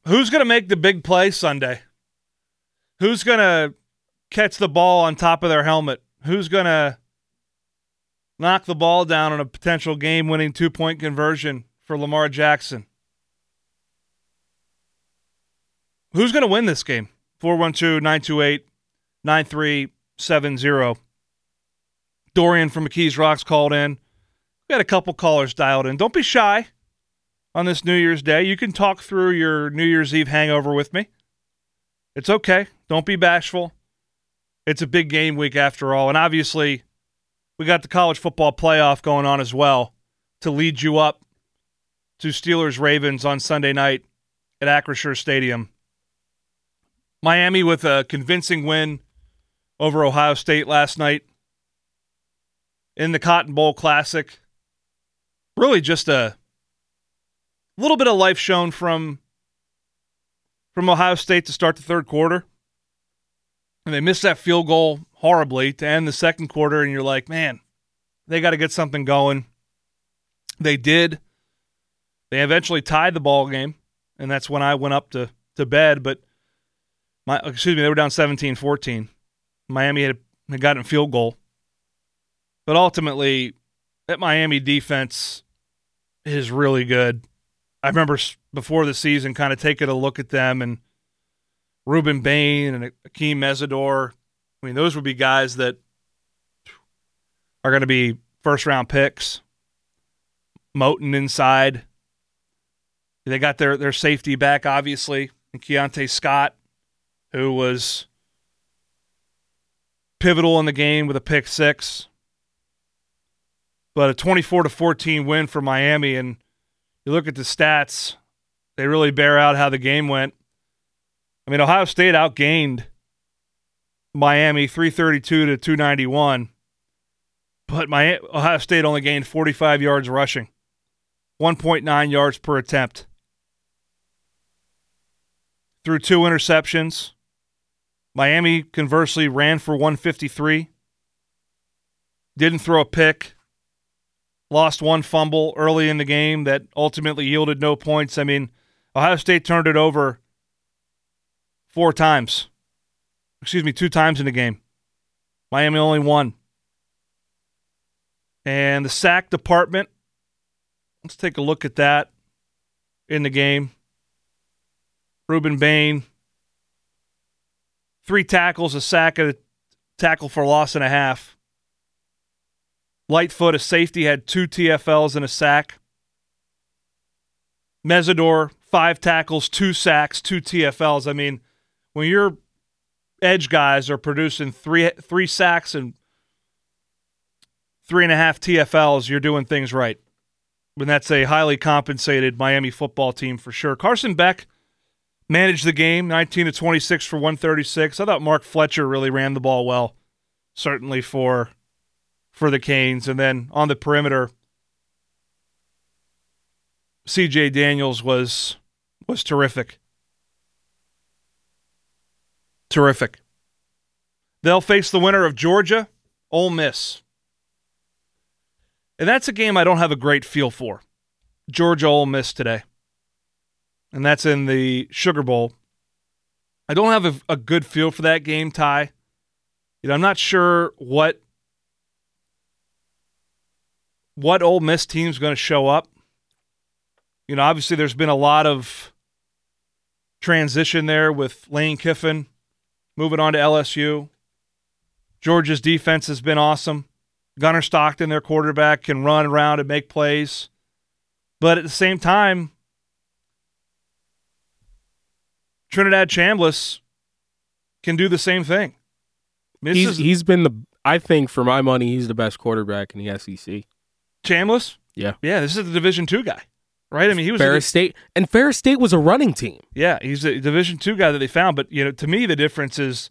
Who's going to make the big play Sunday? Who's going to catch the ball on top of their helmet? Who's going to knock the ball down on a potential game-winning 2-point conversion for Lamar Jackson? Who's going to win this game? 412-928-9370. Dorian from McKees Rocks called in. We had a couple callers dialed in. Don't be shy on this New Year's Day. You can talk through your New Year's Eve hangover with me. It's okay. Don't be bashful. It's a big game week after all. And obviously, we got the college football playoff going on as well to lead you up to Steelers-Ravens on Sunday night at Acrisure Stadium. Miami with a convincing win over Ohio State last night in the Cotton Bowl Classic. Really just a little bit of life shown from Ohio State to start the third quarter. And they missed that field goal horribly to end the second quarter, and you're like, man, they got to get something going. They did. They eventually tied the ball game, and that's when I went up to bed. But they were down 17-14. Miami had gotten a field goal. But ultimately, that Miami defense is really good. I remember before the season kind of taking a look at them, and Ruben Bain and Akeem Mesidor. I mean, those would be guys that are going to be first-round picks. Moton inside. They got their safety back, obviously, and Keontae Scott, who was pivotal in the game with a pick six. But a 24-14 win for Miami, and you look at the stats, they really bear out how the game went. I mean, Ohio State outgained Miami 332-291, but Ohio State only gained 45 yards rushing, 1.9 yards per attempt. Threw 2 interceptions. Miami, conversely, ran for 153. Didn't throw a pick. Lost 1 fumble early in the game that ultimately yielded no points. I mean, Ohio State turned it over 2 times in the game. Miami only 1. And the sack department, let's take a look at that in the game. Ruben Bain, 3 tackles, a sack, and a tackle for loss and a half. Lightfoot, a safety, had 2 TFLs and a sack. Mesidor, 5 tackles, 2 sacks, 2 TFLs. I mean, when your edge guys are producing 3 sacks and 3.5 TFLs, you're doing things right. And that's a highly compensated Miami football team for sure. Carson Beck managed the game, 19-26 for 136. I thought Mark Fletcher really ran the ball well, certainly for the Canes. And then on the perimeter, C.J. Daniels was terrific. Terrific. They'll face the winner of Georgia, Ole Miss. And that's a game I don't have a great feel for. Georgia, Ole Miss today. And that's in the Sugar Bowl. I don't have a good feel for that game, Ty. I'm not sure what Ole Miss team's going to show up. Obviously there's been a lot of transition there with Lane Kiffin moving on to LSU. Georgia's defense has been awesome. Gunnar Stockton, their quarterback, can run around and make plays. But at the same time, Trinidad Chambliss can do the same thing. He's been I think for my money, he's the best quarterback in the SEC. Chambliss? Yeah. Yeah, this is the Division II guy, right? I mean, he was Ferris State, and Ferris State was a running team. Yeah, he's a Division II guy that they found. But to me, the difference is,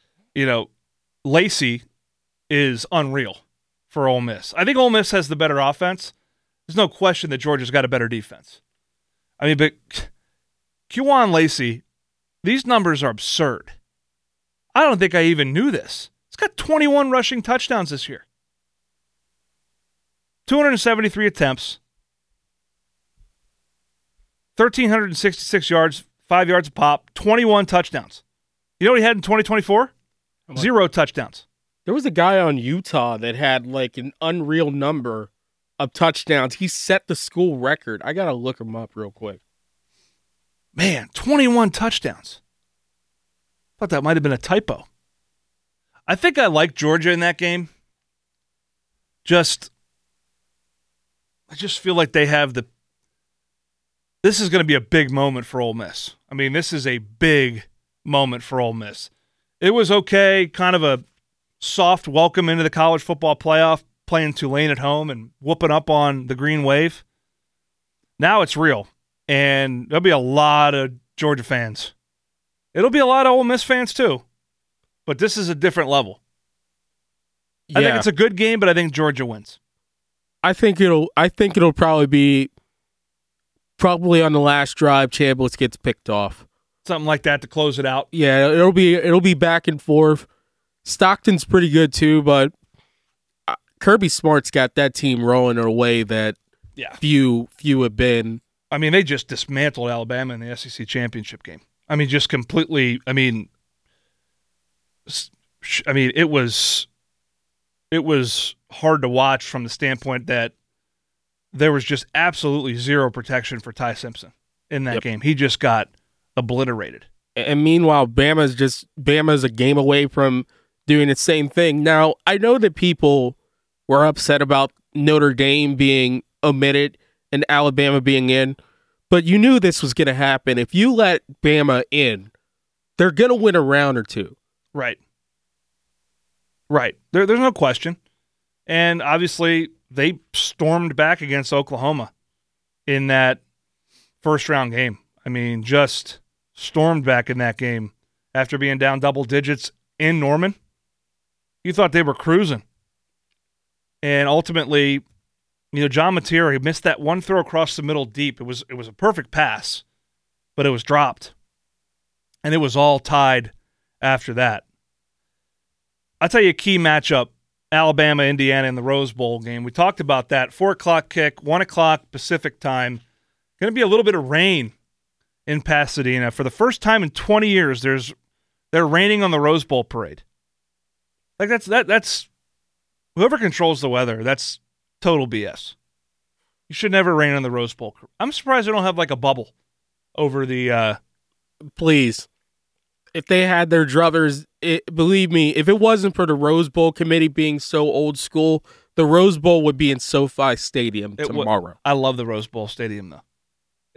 Lacey is unreal for Ole Miss. I think Ole Miss has the better offense. There's no question that Georgia's got a better defense. I mean, but Kewan Lacey, these numbers are absurd. I don't think I even knew this. He's got 21 rushing touchdowns this year. 273 attempts, 1,366 yards, 5 yards a pop, 21 touchdowns. You know what he had in 2024? 0 touchdowns. There was a guy on Utah that had like an unreal number of touchdowns. He set the school record. I got to look him up real quick. Man, 21 touchdowns. Thought that might have been a typo. I think I like Georgia in that game. I just feel like they have this is going to be a big moment for Ole Miss. I mean, this is a big moment for Ole Miss. It was okay, kind of a soft welcome into the college football playoff, playing Tulane at home and whooping up on the Green Wave. Now it's real, and there'll be a lot of Georgia fans. It'll be a lot of Ole Miss fans too, but this is a different level. Yeah. I think it's a good game, but I think Georgia wins. I think it'll probably be on the last drive. Chambliss gets picked off, something like that to close it out. Yeah, it'll be back and forth. Stockton's pretty good too, but Kirby Smart's got that team rolling in a way that few have been. I mean, they just dismantled Alabama in the SEC championship game. I mean, just completely. I mean, it was hard to watch from the standpoint that there was just absolutely zero protection for Ty Simpson in that game. He just got obliterated. And meanwhile, Bama's a game away from doing the same thing. Now, I know that people were upset about Notre Dame being omitted and Alabama being in, but you knew this was going to happen. If you let Bama in, they're going to win a round or two. Right. There's no question. And obviously, they stormed back against Oklahoma in that first-round game. I mean, just stormed back in that game after being down double digits in Norman. You thought they were cruising. And ultimately, John Mateer, he missed that one throw across the middle deep. It was a perfect pass, but it was dropped. And it was all tied after that. I'll tell you a key matchup, Alabama, Indiana in the Rose Bowl game. We talked about that. 4 o'clock kick, 1 o'clock Pacific time. Going to be a little bit of rain in Pasadena. For the first time in 20 years, they're raining on the Rose Bowl parade. Like that's whoever controls the weather, that's total BS. You should never rain on the Rose Bowl. I'm surprised they don't have like a bubble over the Please. If they had their druthers, believe me, if it wasn't for the Rose Bowl committee being so old school, the Rose Bowl would be in SoFi Stadium tomorrow. I love the Rose Bowl Stadium, though.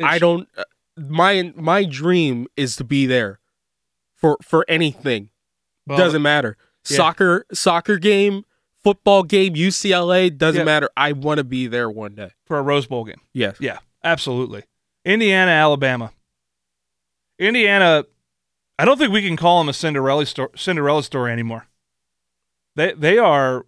My dream is to be there for anything. Well, doesn't matter. Yeah. Soccer game, football game, UCLA, doesn't matter. I want to be there one day. For a Rose Bowl game. Yes. Yeah, absolutely. Indiana, Alabama. Indiana, I don't think we can call them a Cinderella story anymore. They are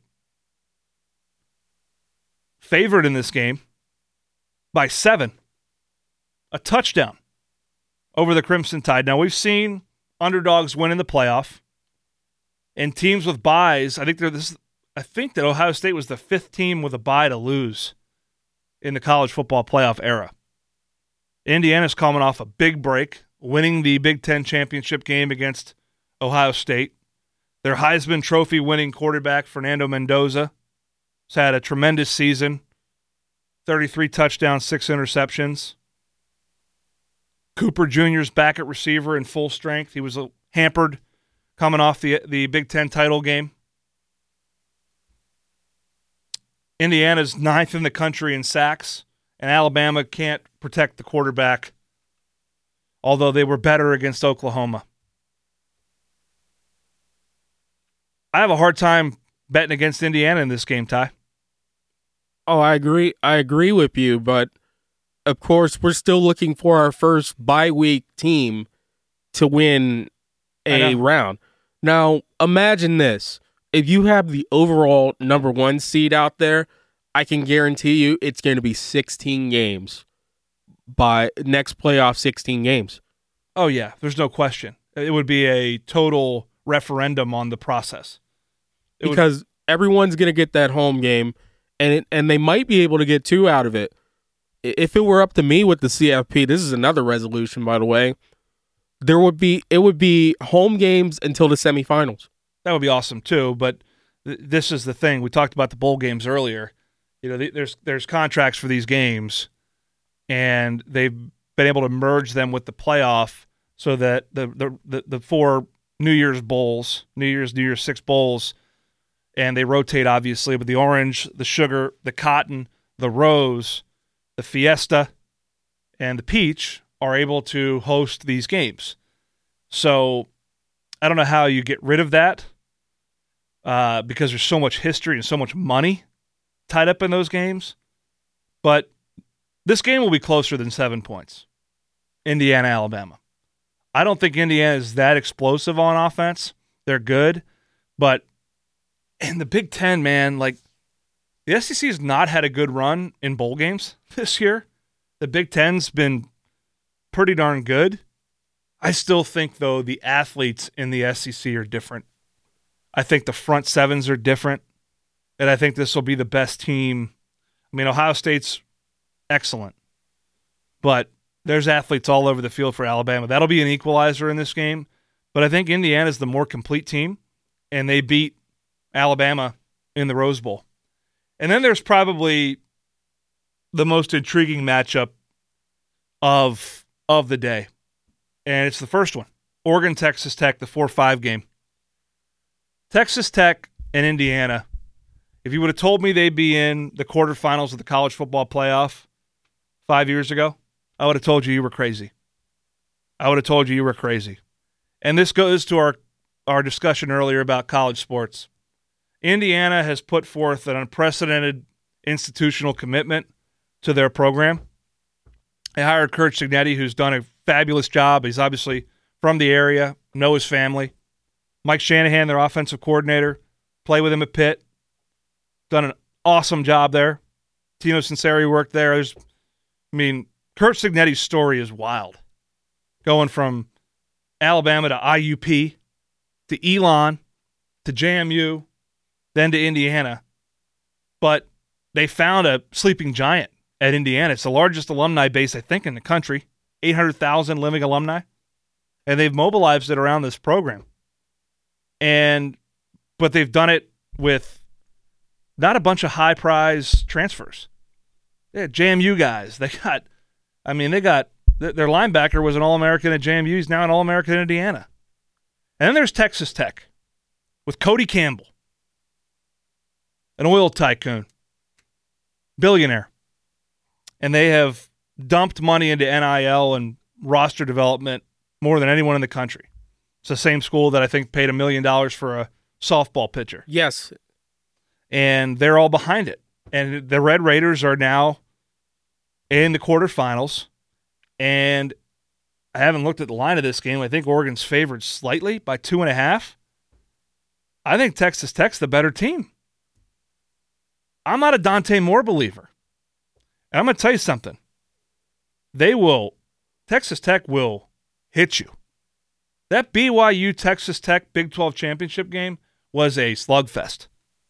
favored in this game by 7, a touchdown over the Crimson Tide. Now, we've seen underdogs win in the playoff, and teams with byes. I think that Ohio State was the 5th team with a bye to lose in the college football playoff era. Indiana's coming off a big break, winning the Big Ten championship game against Ohio State. Their Heisman Trophy winning quarterback, Fernando Mendoza, has had a tremendous season. 33 touchdowns, 6 interceptions. Cooper Jr.'s back at receiver in full strength. He was hampered coming off the Big Ten title game. Indiana's 9th in the country in sacks, and Alabama can't protect the quarterback, although they were better against Oklahoma. I have a hard time betting against Indiana in this game, Ty. Oh, I agree. I agree with you, but of course, we're still looking for our first bye week team to win a round. Now, imagine this. If you have the overall number 1 seed out there, I can guarantee you it's going to be 16 games by next playoff, 16 games. Oh, yeah. There's no question. It would be a total referendum on the process. Because everyone's going to get that home game, and they might be able to get 2 out of it. If it were up to me with the CFP, this is another resolution, by the way. It would be home games until the semifinals. That would be awesome too, but this is the thing. We talked about the bowl games earlier. There's contracts for these games, and they've been able to merge them with the playoff so that the 4 New Year's bowls, New Year's 6 bowls, and they rotate obviously, but the orange, the sugar, the cotton, the rose, the fiesta, and the peach are able to host these games. So I don't know how you get rid of that because there's so much history and so much money tied up in those games. But this game will be closer than 7 points. Indiana, Alabama. I don't think Indiana is that explosive on offense. They're good. But in the Big Ten, man, like the SEC has not had a good run in bowl games this year. The Big Ten's been pretty darn good. I still think, though, the athletes in the SEC are different. I think the front sevens are different, and I think this will be the best team. I mean, Ohio State's excellent, but there's athletes all over the field for Alabama. That'll be an equalizer in this game, but I think Indiana's the more complete team, and they beat Alabama in the Rose Bowl. And then there's probably the most intriguing matchup of the day. And it's the first one. Oregon, Texas Tech, the 4-5 game. Texas Tech and Indiana. If you would have told me they'd be in the quarterfinals of the college football playoff 5 years ago, I would have told you were crazy. I would have told you were crazy. And this goes to our discussion earlier about college sports. Indiana has put forth an unprecedented institutional commitment to their program. They hired Curt Cignetti, who's done a fabulous job. He's obviously from the area, know his family. Mike Shanahan, their offensive coordinator, play with him at Pitt. Done an awesome job there. Tino Sunseri worked there. Curt Cignetti's story is wild. Going from Alabama to IUP, to Elon, to JMU, then to Indiana. But they found a sleeping giant at Indiana. It's the largest alumni base, I think, in the country. 800,000 living alumni. And they've mobilized it around this program. But they've done it with not a bunch of high prize transfers. They had JMU guys. They got their linebacker was an All-American at JMU. He's now an All-American in Indiana. And then there's Texas Tech with Cody Campbell, an oil tycoon, billionaire. And they have dumped money into NIL and roster development more than anyone in the country. It's the same school that I think paid $1 million for a softball pitcher. Yes. And they're all behind it. And the Red Raiders are now in the quarterfinals. And I haven't looked at the line of this game. I think Oregon's favored slightly by 2.5. I think Texas Tech's the better team. I'm not a Dante Moore believer. And I'm going to tell you something. Texas Tech will hit you. That BYU Texas Tech Big 12 championship game was a slugfest.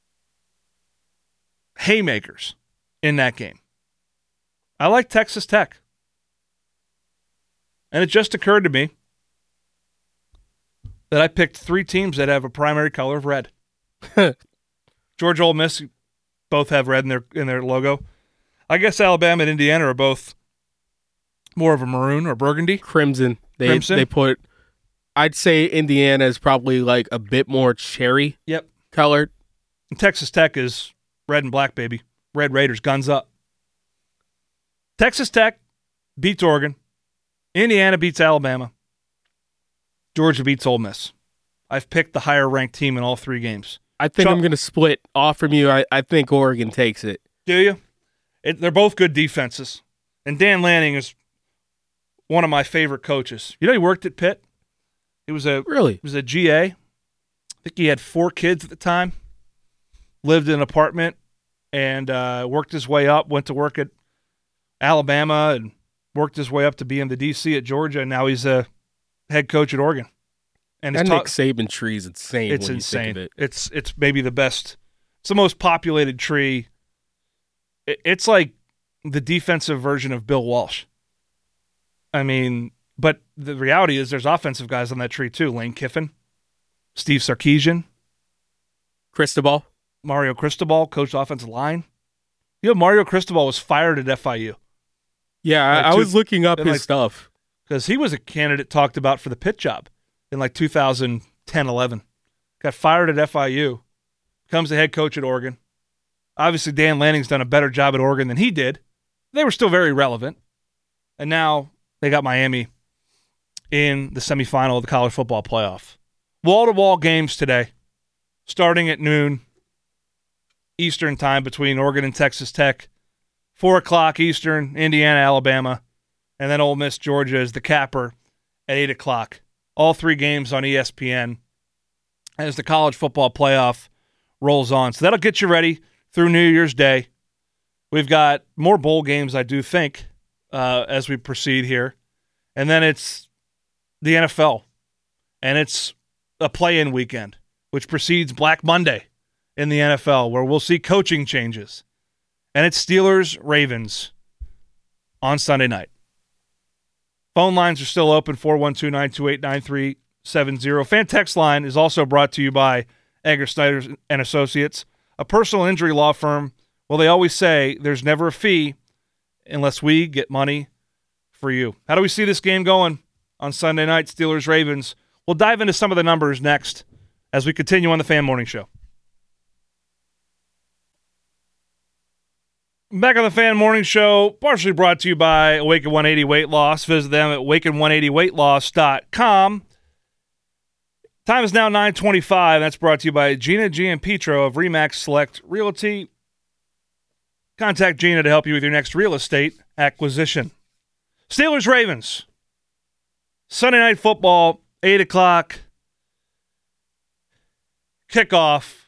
Haymakers in that game. I like Texas Tech. And it just occurred to me that I picked 3 teams that have a primary color of red. Georgia, Ole Miss, both have red in their logo. I guess Alabama and Indiana are both more of a maroon or burgundy. Crimson. They put, I'd say Indiana is probably like a bit more cherry colored. And Texas Tech is red and black, baby. Red Raiders, guns up. Texas Tech beats Oregon. Indiana beats Alabama. Georgia beats Ole Miss. I've picked the higher-ranked team in all 3 games. I think I'm going to split off from you. I think Oregon takes it. Do you? They're both good defenses. And Dan Lanning is one of my favorite coaches. You know, he worked at Pitt. He was a GA. I think he had 4 kids at the time. Lived in an apartment and worked his way up. Went to work at Alabama and worked his way up to being the DC at Georgia. And now he's a head coach at Oregon. And Nick Saban tree is insane. It's when insane. You think of it. It's maybe the best. It's the most populated tree. It's like the defensive version of Bill Walsh. I mean, But the reality is there's offensive guys on that tree too. Lane Kiffin, Steve Sarkisian, Cristobal. Mario Cristobal, coached offensive line. You know, Mario Cristobal was fired at FIU. Yeah, I was looking up his stuff. Because he was a candidate talked about for the Pitt job in 2010-11. Got fired at FIU. Becomes the head coach at Oregon. Obviously, Dan Lanning's done a better job at Oregon than he did. They were still very relevant. And now they got Miami in the semifinal of the college football playoff. Wall-to-wall games today, starting at noon Eastern time between Oregon and Texas Tech. 4 o'clock Eastern, Indiana, Alabama. And then Ole Miss, Georgia is the capper at 8 o'clock. All 3 games on ESPN as the college football playoff rolls on. So that'll get you ready through New Year's Day. We've got more bowl games, I do think, as we proceed here. And then it's the NFL. And it's a play-in weekend, which precedes Black Monday in the NFL, where we'll see coaching changes. And it's Steelers-Ravens on Sunday night. Phone lines are still open, 412-928-9370. Fan text line is also brought to you by Egger Snyder and Associates, a personal injury law firm. Well, they always say there's never a fee unless we get money for you. How do we see this game going on Sunday night, Steelers-Ravens? We'll dive into some of the numbers next as we continue on the Fan Morning Show. Back on the Fan Morning Show, partially brought to you by Awaken 180 Weight Loss. Visit them at awaken180weightloss.com. Time is now 9:25. That's brought to you by Gina Gianpietro of RE/MAX Select Realty. Contact Gina to help you with your next real estate acquisition. Steelers-Ravens. Sunday Night Football, 8 o'clock. Kickoff.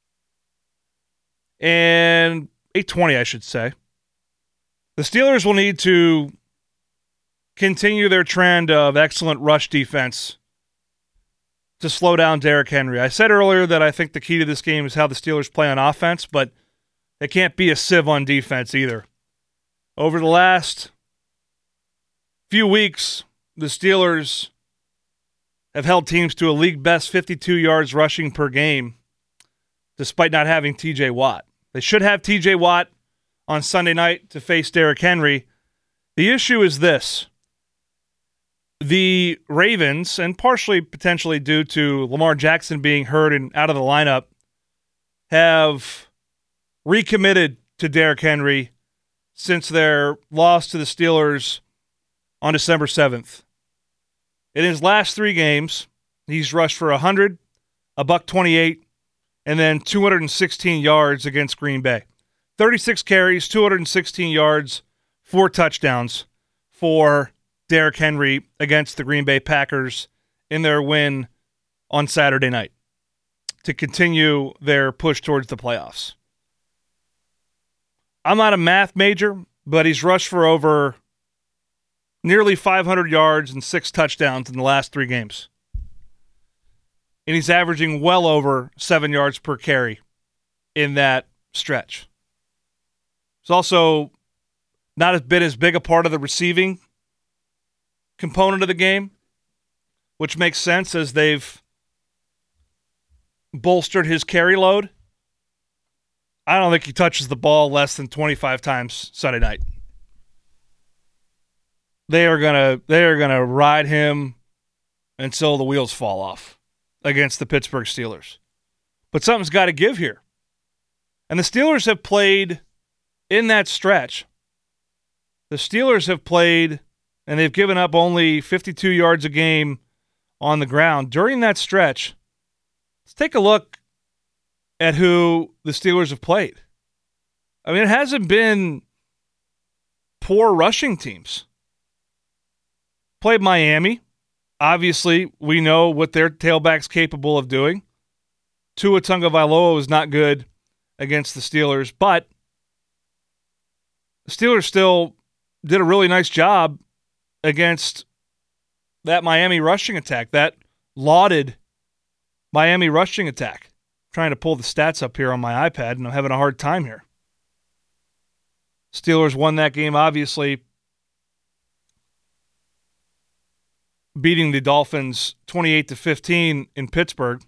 And 8:20, I should say. The Steelers will need to continue their trend of excellent rush defense to slow down Derrick Henry. I said earlier that I think the key to this game is how the Steelers play on offense, but they can't be a sieve on defense either. Over the last few weeks, the Steelers have held teams to a league-best 52 yards rushing per game, despite not having T.J. Watt. They should have T.J. Watt on Sunday night to face Derrick Henry. The issue is this. The Ravens, and partially potentially due to Lamar Jackson being hurt and out of the lineup, have recommitted to Derrick Henry since their loss to the Steelers on December 7th. In his last 3 games, he's rushed for 100, $128, and then 216 yards against Green Bay. 36 carries, 216 yards, 4 touchdowns for Derrick Henry against the Green Bay Packers in their win on Saturday night to continue their push towards the playoffs. I'm not a math major, but he's rushed for over nearly 500 yards and 6 touchdowns in the last 3 games. And he's averaging well over 7 yards per carry in that stretch. He's also not been as big a part of the receiving component of the game, which makes sense as they've bolstered his carry load. I don't think he touches the ball less than 25 times Sunday night. They are gonna ride him until the wheels fall off against the Pittsburgh Steelers. But something's got to give here. And the Steelers have played in that stretch. The Steelers have played, and they've given up only 52 yards a game on the ground. During that stretch, let's take a look at who the Steelers have played. I mean, it hasn't been poor rushing teams. Played Miami. Obviously, we know what their tailback's capable of doing. Tua Tagovailoa was not good against the Steelers, but the Steelers still did a really nice job against that Miami rushing attack, that lauded Miami rushing attack. I'm trying to pull the stats up here on my iPad, and I'm having a hard time here. Steelers won that game, obviously, beating the Dolphins 28-15 in Pittsburgh.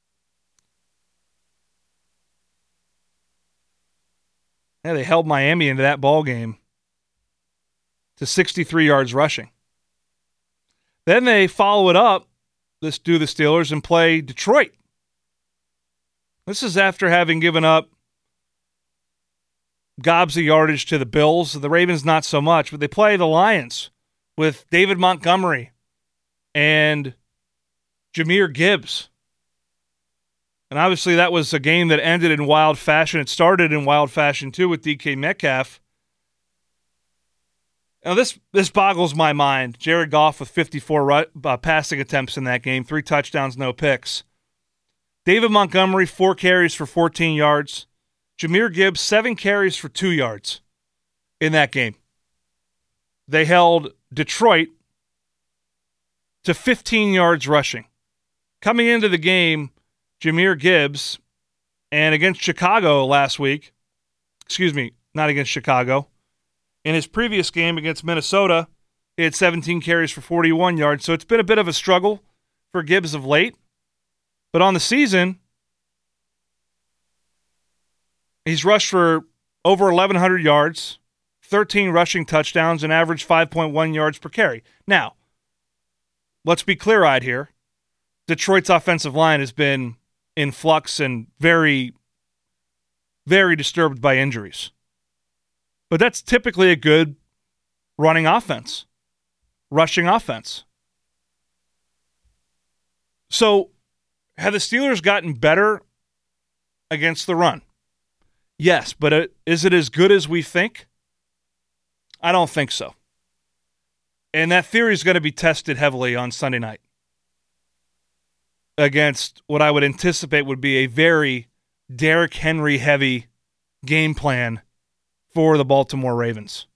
Yeah, they held Miami into that ball game to 63 yards rushing. Then they follow it up, the Steelers, and play Detroit. This is after having given up gobs of yardage to the Bills. The Ravens not so much, but they play the Lions with David Montgomery and Jahmyr Gibbs. And obviously that was a game that ended in wild fashion. It started in wild fashion too with DK Metcalf. Now this boggles my mind. Jared Goff with 54 passing attempts in that game, 3 touchdowns, no picks. David Montgomery, 4 carries for 14 yards. Jahmyr Gibbs, 7 carries for 2 yards in that game. They held Detroit to 15 yards rushing. Coming into the game, Jahmyr Gibbs, and against Chicago last week, not against Chicago, in his previous game against Minnesota, he had 17 carries for 41 yards, so it's been a bit of a struggle for Gibbs of late. But on the season, he's rushed for over 1,100 yards, 13 rushing touchdowns, and averaged 5.1 yards per carry. Now, let's be clear-eyed here. Detroit's offensive line has been in flux and very, very disturbed by injuries. But that's typically a good running offense, rushing offense. So, have the Steelers gotten better against the run? Yes, but is it as good as we think? I don't think so. And that theory is going to be tested heavily on Sunday night against what I would anticipate would be a very Derrick Henry-heavy game plan for the Baltimore Ravens.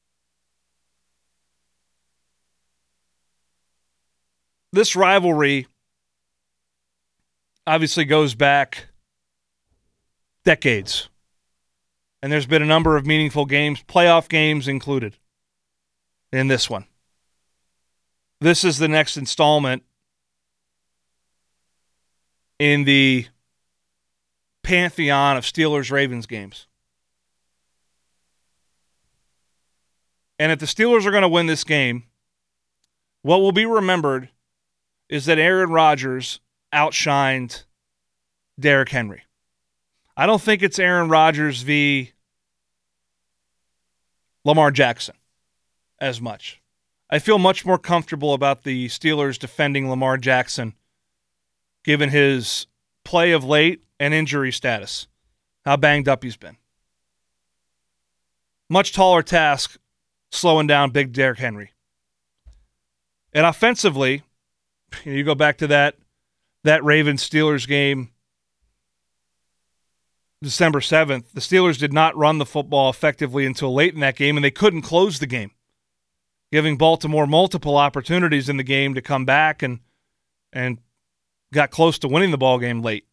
This rivalry obviously goes back decades. And there's been a number of meaningful games, playoff games included, in this one. This is the next installment in the pantheon of Steelers-Ravens games. And if the Steelers are going to win this game, what will be remembered is that Aaron Rodgers outshined Derrick Henry. I don't think it's Aaron Rodgers v. Lamar Jackson as much. I feel much more comfortable about the Steelers defending Lamar Jackson given his play of late and injury status, how banged up he's been. Much taller task slowing down big Derrick Henry. And offensively, you go back to that Ravens-Steelers game December 7th, the Steelers did not run the football effectively until late in that game, and they couldn't close the game, giving Baltimore multiple opportunities in the game to come back and got close to winning the ball game late.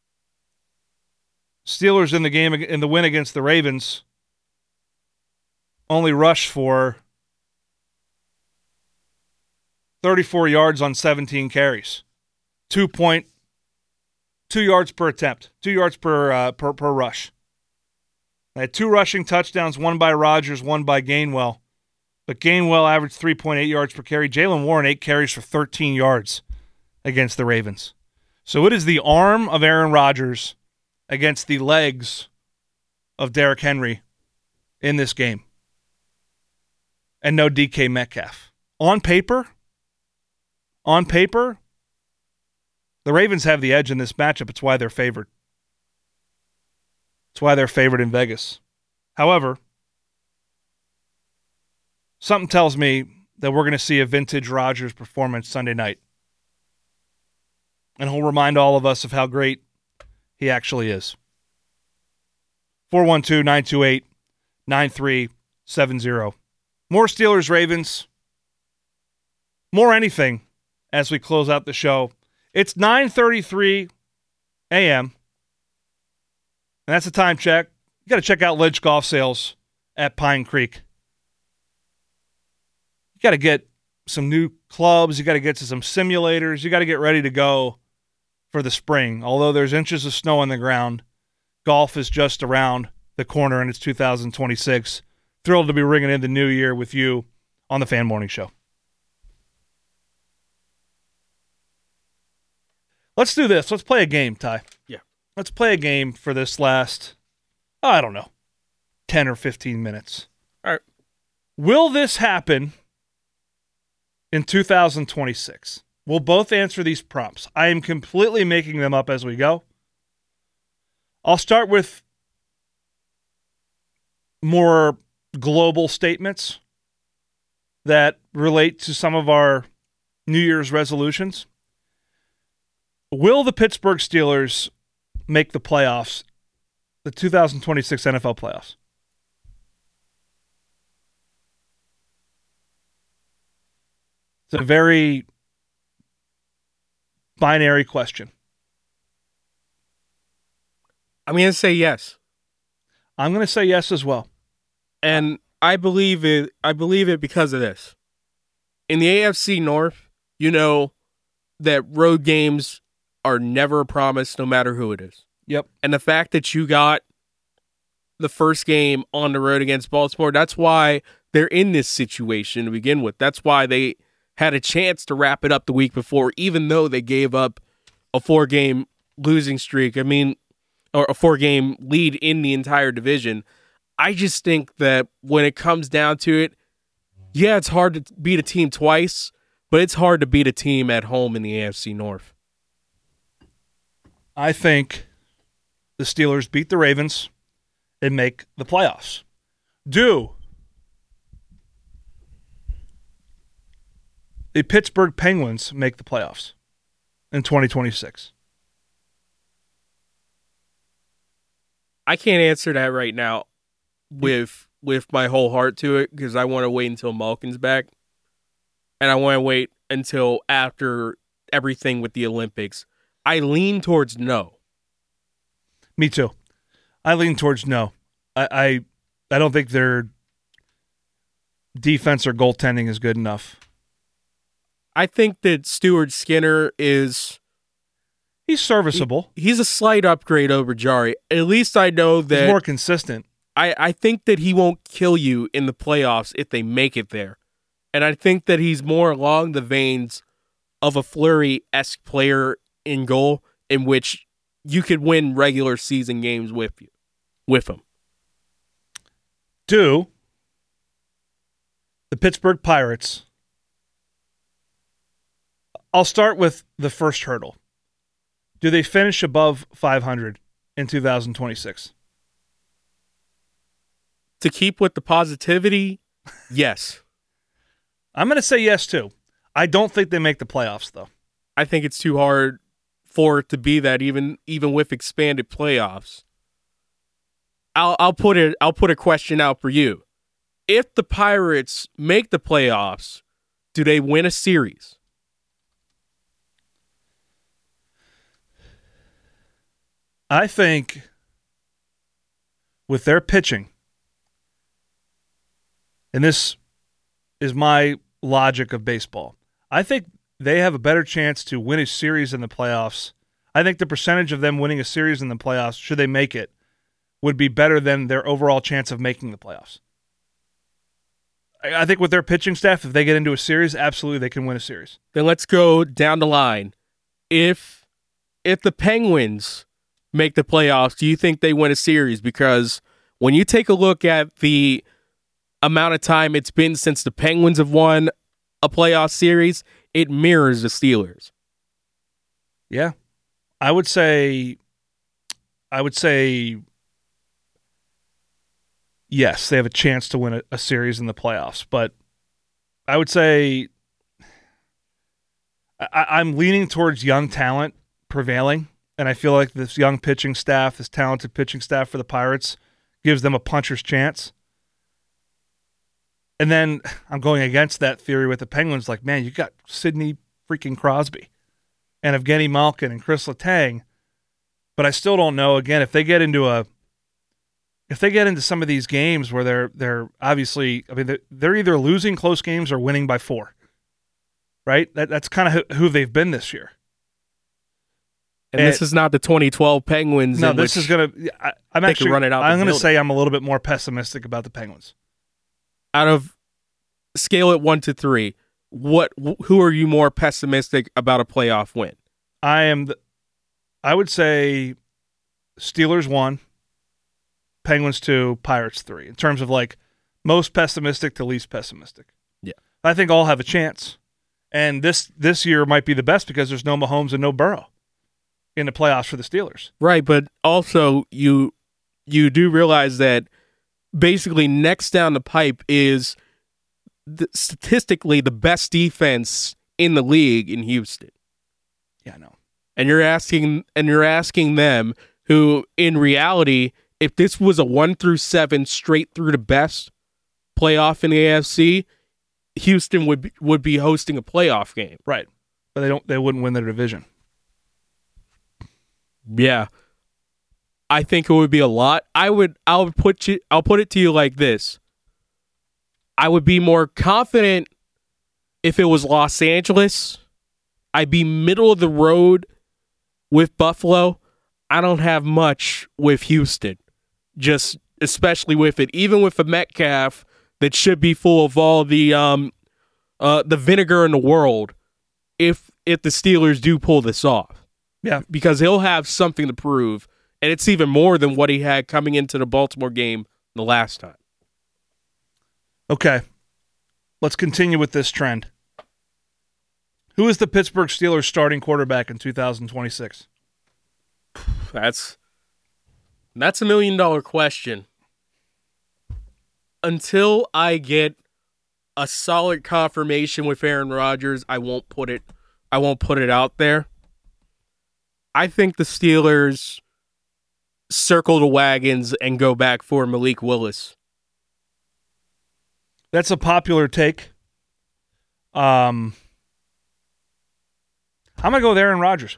Steelers in the game, in the win against the Ravens, only rushed for 34 yards on 17 carries. 2 yards per attempt, 2 yards per rush. They had 2 rushing touchdowns, one by Rodgers, one by Gainwell. But Gainwell averaged 3.8 yards per carry. Jaylen Warren, 8 carries for 13 yards against the Ravens. So it is the arm of Aaron Rodgers against the legs of Derrick Henry in this game. And no DK Metcalf. On paper, the Ravens have the edge in this matchup. It's why they're favored. It's why they're favored in Vegas. However, something tells me that we're going to see a vintage Rodgers performance Sunday night. And he'll remind all of us of how great he actually is. 412-928-9370. More Steelers-Ravens. More anything as we close out the show. It's 9:33 a.m. And that's a time check. You got to check out Ledge Golf Sales at Pine Creek. You got to get some new clubs. You got to get to some simulators. You got to get ready to go for the spring. Although there's inches of snow on the ground, golf is just around the corner, and it's 2026. Thrilled to be ringing in the new year with you on the Fan Morning Show. Let's do this. Let's play a game, Ty. Yeah. Let's play a game for this last, I don't know, 10 or 15 minutes. All right. Will this happen in 2026? We'll both answer these prompts. I am completely making them up as we go. I'll start with more global statements that relate to some of our New Year's resolutions. Will the Pittsburgh Steelers make the playoffs, the 2026 NFL playoffs? It's a very binary question. I'm going to say yes. I'm going to say yes as well. And I believe it because of this. In the AFC North, you know that road games are never a promise no matter who it is. Yep. And the fact that you got the first game on the road against Baltimore, that's why they're in this situation to begin with. That's why they had a chance to wrap it up the week before, even though they gave up a 4-game losing streak. I mean, or a 4-game lead in the entire division. I just think that when it comes down to it, yeah, it's hard to beat a team twice, but it's hard to beat a team at home in the AFC North. I think the Steelers beat the Ravens and make the playoffs. Do the Pittsburgh Penguins make the playoffs in 2026? I can't answer that right now with my whole heart to it because I want to wait until Malkin's back. And I want to wait until after everything with the Olympics. I lean towards no. Me too. I lean towards no. I don't think their defense or goaltending is good enough. I think that Stuart Skinner is... He's serviceable. He's a slight upgrade over Jari. At least I know that... He's more consistent. I think that he won't kill you in the playoffs if they make it there. And I think that he's more along the veins of a Fleury-esque player in goal in which you could win regular season games with him. Do the Pittsburgh Pirates... I'll start with the first hurdle. Do they finish above 500 in 2026? To keep with the positivity, yes. I'm going to say yes, too. I don't think they make the playoffs, though. I think it's too hard for it to be that even with expanded playoffs. I'll put a question out for you. If the Pirates make the playoffs, do they win a series? I think with their pitching, and this is my logic of baseball, I think they have a better chance to win a series in the playoffs. I think the percentage of them winning a series in the playoffs, should they make it, would be better than their overall chance of making the playoffs. I think with their pitching staff, if they get into a series, absolutely they can win a series. Then let's go down the line. If the Penguins make the playoffs, do you think they win a series? Because when you take a look at the amount of time it's been since the Penguins have won a playoff series, it mirrors the Steelers. Yeah. I would say yes, they have a chance to win a series in the playoffs, but I would say I'm leaning towards young talent prevailing. And I feel like this young pitching staff, this talented pitching staff for the Pirates, gives them a puncher's chance. And then I'm going against that theory with the Penguins. Like, man, you got Sidney freaking Crosby and Evgeny Malkin and Chris Letang. But I still don't know. Again, if they get into some of these games where they're obviously, I mean, they're either losing close games or winning by 4. right? That's kind of who they've been this year. And this is not the 2012 Penguins. No, this is going to – I'm actually – run it out. I'm going to say I'm a little bit more pessimistic about the Penguins. Out of scale it 1 to 3, who are you more pessimistic about a playoff win? I would say Steelers 1, Penguins 2, Pirates 3, in terms of like most pessimistic to least pessimistic. Yeah. I think all have a chance. And this year might be the best because there's no Mahomes and no Burrow in the playoffs for the Steelers. Right, but also you do realize that basically next down the pipe is statistically the best defense in the league in Houston. Yeah, I know. And you're asking them, who in reality, if this was a 1-7 straight through the best playoff in the AFC, Houston would be hosting a playoff game. Right. But they wouldn't win their division. Yeah. I think it would be a lot. I'll put it to you like this. I would be more confident if it was Los Angeles. I'd be middle of the road with Buffalo. I don't have much with Houston. Just especially with it, even with a Metcalf that should be full of all the vinegar in the world. If the Steelers do pull this off, yeah, because he'll have something to prove, and it's even more than what he had coming into the Baltimore game the last time. Okay, let's continue with this trend. Who is the Pittsburgh Steelers starting quarterback in 2026? That's $1 million question. Until I get a solid confirmation with Aaron Rodgers, I won't put it out there. I think the Steelers circle the wagons and go back for Malik Willis. That's a popular take. I'm going to go with Aaron Rodgers.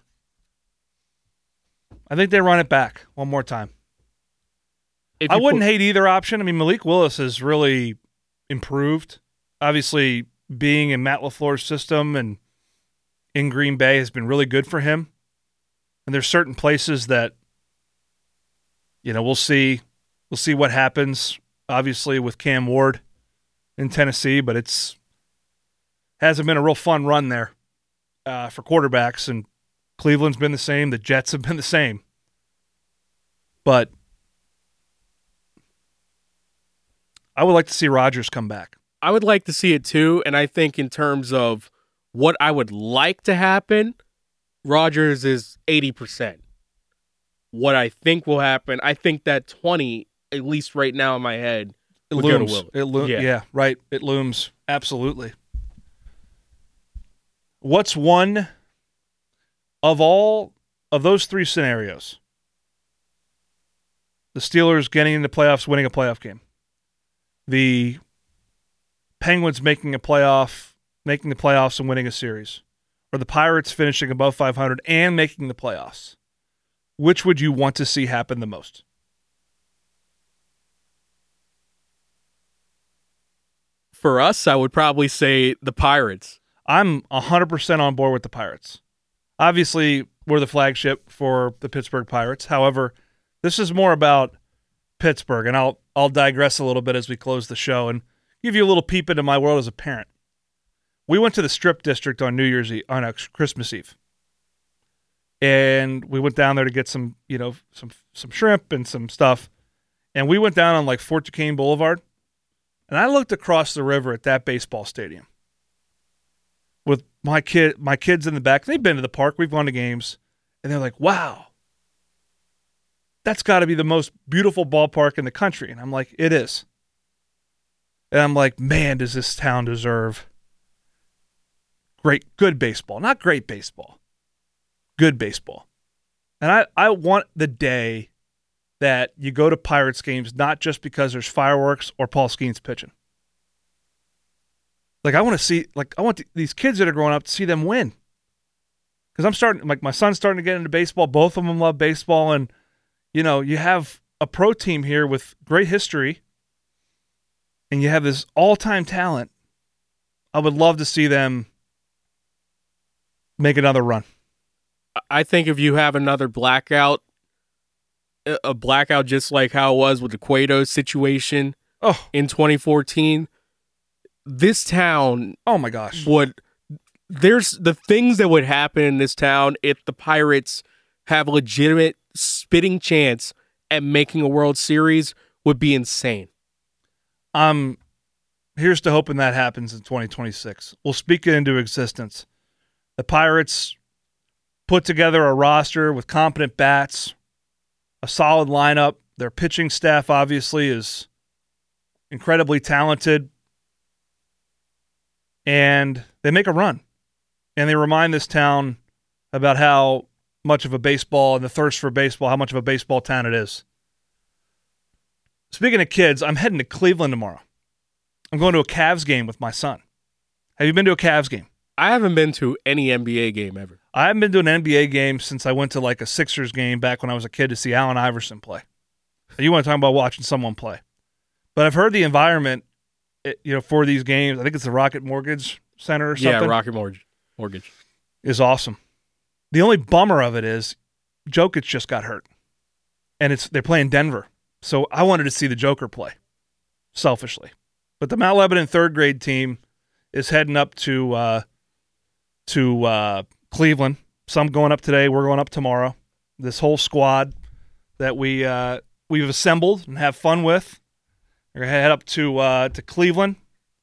I think they run it back one more time. I wouldn't hate either option. I mean, Malik Willis has really improved. Obviously, being in Matt LaFleur's system and in Green Bay has been really good for him. And there's certain places that, we'll see what happens, obviously, with Cam Ward in Tennessee, but hasn't been a real fun run there for quarterbacks, and Cleveland's been the same. The Jets have been the same. But I would like to see Rodgers come back. I would like to see it too, and I think in terms of what I would like to happen, Rodgers is 80%. What I think will happen, I think that 20, at least right now in my head, would go to Willis. Yeah, right. It looms. Absolutely. What's one of all of those three scenarios? The Steelers getting into playoffs, winning a playoff game. The Penguins making the playoffs and winning a series. Or the Pirates finishing above 500 and making the playoffs. Which would you want to see happen the most? For us, I would probably say the Pirates. I'm 100% on board with the Pirates. Obviously, we're the flagship for the Pittsburgh Pirates. However, this is more about Pittsburgh, and I'll digress a little bit as we close the show and give you a little peep into my world as a parent. We went to the Strip District on Christmas Eve, and we went down there to get some shrimp and some stuff, and we went down on like Fort Duquesne Boulevard, and I looked across the river at that baseball stadium with my kids in the back. They've been to the park. We've gone to games, and they're like, "Wow, that's got to be the most beautiful ballpark in the country." And I'm like, "It is." And I'm like, "Man, does this town deserve good baseball. Not great baseball. Good baseball." And I want the day that you go to Pirates games not just because there's fireworks or Paul Skeens pitching. Like, I want these kids that are growing up to see them win. Because my son's starting to get into baseball. Both of them love baseball. And, you have a pro team here with great history. And you have this all-time talent. I would love to see them make another run. I think if you have another blackout, a blackout just like how it was with the Cueto situation in 2014, this town, oh my gosh, there's the things that would happen in this town if the Pirates have a legitimate spitting chance at making a World Series would be insane. Here's to hoping that happens in 2026. We'll speak it into existence. The Pirates put together a roster with competent bats, a solid lineup. Their pitching staff obviously is incredibly talented. And they make a run. And they remind this town about how much of a baseball and the thirst for baseball, how much of a baseball town it is. Speaking of kids, I'm heading to Cleveland tomorrow. I'm going to a Cavs game with my son. Have you been to a Cavs game? I haven't been to any NBA game ever. I haven't been to an NBA game since I went to like a Sixers game back when I was a kid to see Allen Iverson play. You want to talk about watching someone play. But I've heard the environment, for these games, I think it's the Rocket Mortgage Center or something. Yeah, Rocket Mortgage. Is awesome. The only bummer of it is Jokic just got hurt. And they're playing Denver. So I wanted to see the Joker play, selfishly. But the Mount Lebanon third grade team is heading up to Cleveland. Some going up today. We're going up tomorrow. This whole squad that we've assembled and have fun with. We're going to head up to Cleveland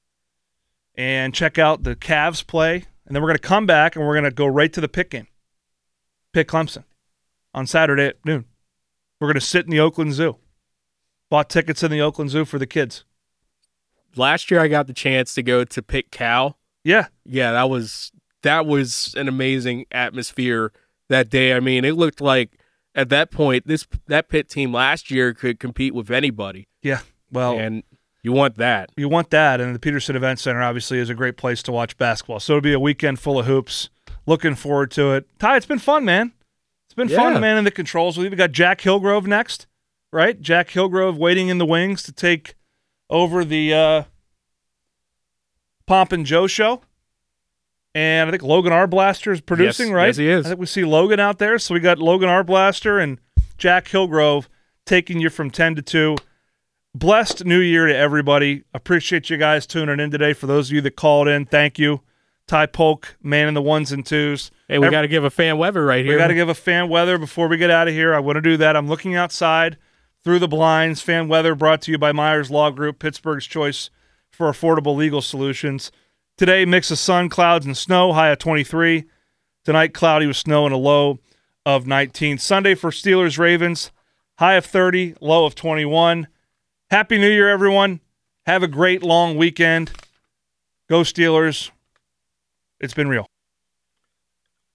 and check out the Cavs play. And then we're going to come back and we're going to go right to the Pitt game. Pitt Clemson on Saturday at noon. We're going to sit in the Oakland Zoo. Bought tickets in the Oakland Zoo for the kids. Last year I got the chance to go to Pitt Cal. Yeah. Yeah, that was an amazing atmosphere that day. I mean, it looked like at that point that Pitt team last year could compete with anybody. Yeah. Well, and you want that. You want that, and the Peterson Event Center obviously is a great place to watch basketball. So it'll be a weekend full of hoops. Looking forward to it. Ty, it's been fun, man. It's been fun, man, in the controls. We've got Jack Hillgrove next, right? Jack Hillgrove waiting in the wings to take over the Pomp and Joe show. And I think Logan Arblaster is producing, right? Yes, he is. I think we see Logan out there. So we got Logan Arblaster and Jack Hillgrove taking you from 10 to 2. Blessed New Year to everybody. Appreciate you guys tuning in today. For those of you that called in, thank you. Ty Polk, man in the ones and twos. Hey, we got to give a fan weather right here. We got to give a fan weather before we get out of here. I want to do that. I'm looking outside through the blinds. Fan weather brought to you by Myers Law Group, Pittsburgh's choice for affordable legal solutions. Today, mix of sun, clouds, and snow, high of 23. Tonight, cloudy with snow and a low of 19. Sunday for Steelers-Ravens, high of 30, low of 21. Happy New Year, everyone. Have a great long weekend. Go Steelers. It's been real.